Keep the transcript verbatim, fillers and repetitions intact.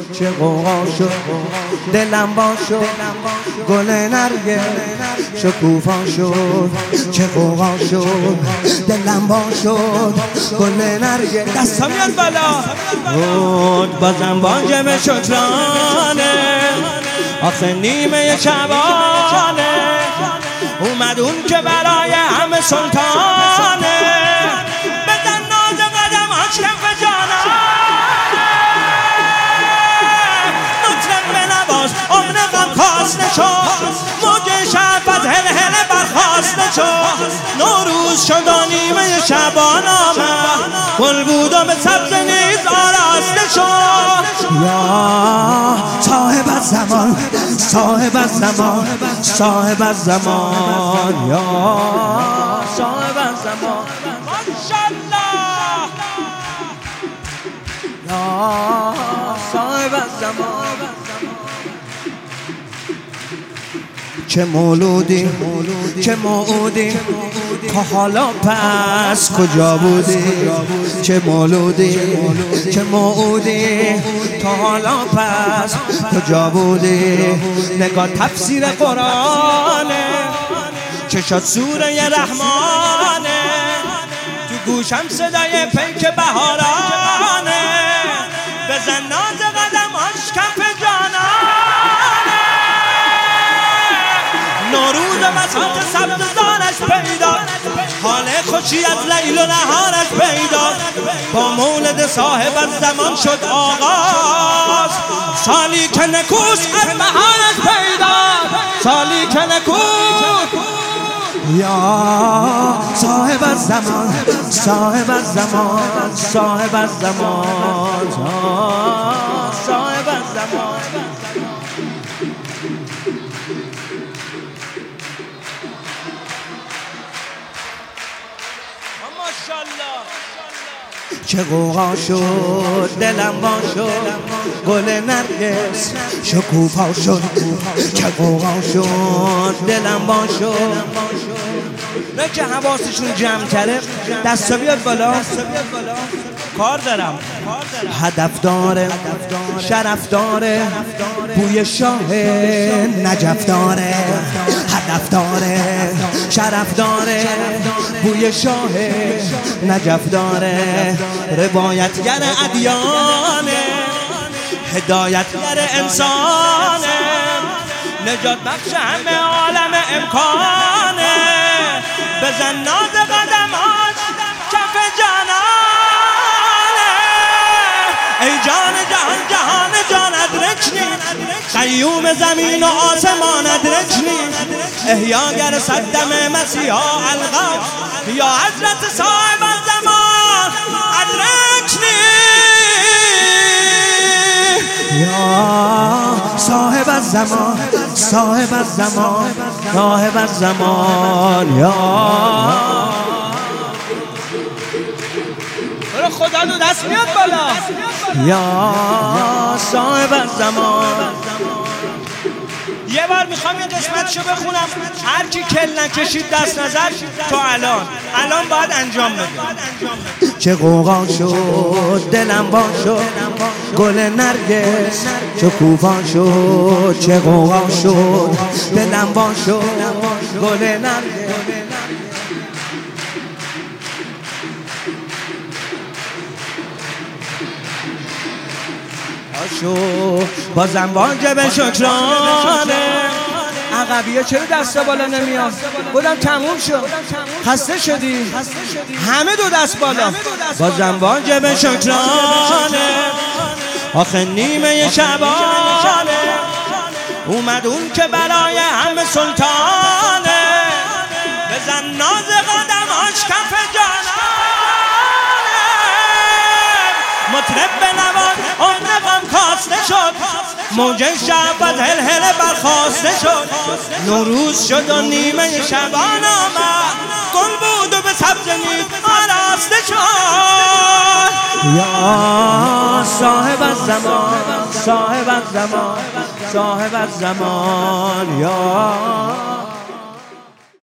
چه غوغا شد دلم با شد گل نرگس شکوفا شد چه غوغا شد دلم با شد گل نرگس دستا میاد بالا بود بازم واجب شکرانه آخه نیمه شبانه اومد اون که برای همه سلطانه بزن ناز قدماش کف جانه مطرب بنواز امن غم خواست نشد موج شب از هل هل برخواست نشد نوروز شد و نیمه شبان آمد گل بود و به سبز نیز آراسته شد یا صاحب الزمان صاحب الزمان صاحب الزمان یا صاحب الزمان ماشاءالله یا صاحب الزمان چه مولودی چه موعودی تا حالا پس کجا بودی چه مولودی چه موعودی تا حالا پس کجا بودی نگاه تفسیر قرآنه چشات سوره رحمانه تو گوشم صدای پیک بهارانه بزن ناز قدماش کف جانانه نوروز مساط سبزدانش پیدا حال خوشی از لیل و نهارش پیدا با مولد صاحب الزمان شد آغاز سالی که نکوس از بهارش پیدا سالی که نکوس یا صاحب الزمان صاحب الزمان صاحب الزمان صاحب الزمان چه غوغا شد دلم با شد گل نرگس شکوفا شد چه غوغا شد دلم با شد نه که حواسشون جمع کرده دستا بیاد بالا کار دارم هدف داره شرف داره بوی شاه نجف داره هدف داره شرف داره بوی شاه نجف داره روایتگر ادیانه هدایتگر انسانه نجات بخش همه عالم امکانه بزن ناز قدماش کف جانانه ای جان جهان جهان جان ادرکنی قیوم زمین و آسمان ادرکنی احیاگر صدم مسیحا الغم یا حضرت صاحب الزمان ادرکنی یا صاحب الزمان صاحب الزمان صاحب الزمان یا برو خدا دو دست میاد بالا یا صاحب الزمان یه بار میخوام یه قسمتشو بخونم هر کی کل نکشید دست نظر تو الان الان باید انجام بده چه غوغا شد دلم با شد گل نرگس شکوفا شد چه غوغا شد دلم با شد گل نرگس بازم واجب شکرانه عقبیه چرا دست بالا نمیاد بودم تموم شد خسته شدی همه دو دست بالا بازم واجب شکرانه آخه نیمه شبانه اومد اون که برای همه سلطانه بزن ناز قدماش کف جانانه مطرب بنواز امن غم کاسته شد موج شب از هل هل برخواسته شد نوروز شد و نیمه شبان آمد گل بود و به سبز نیز آراسته شد یا صاحب الزمان صاحب الزمان صاحب الزمان یا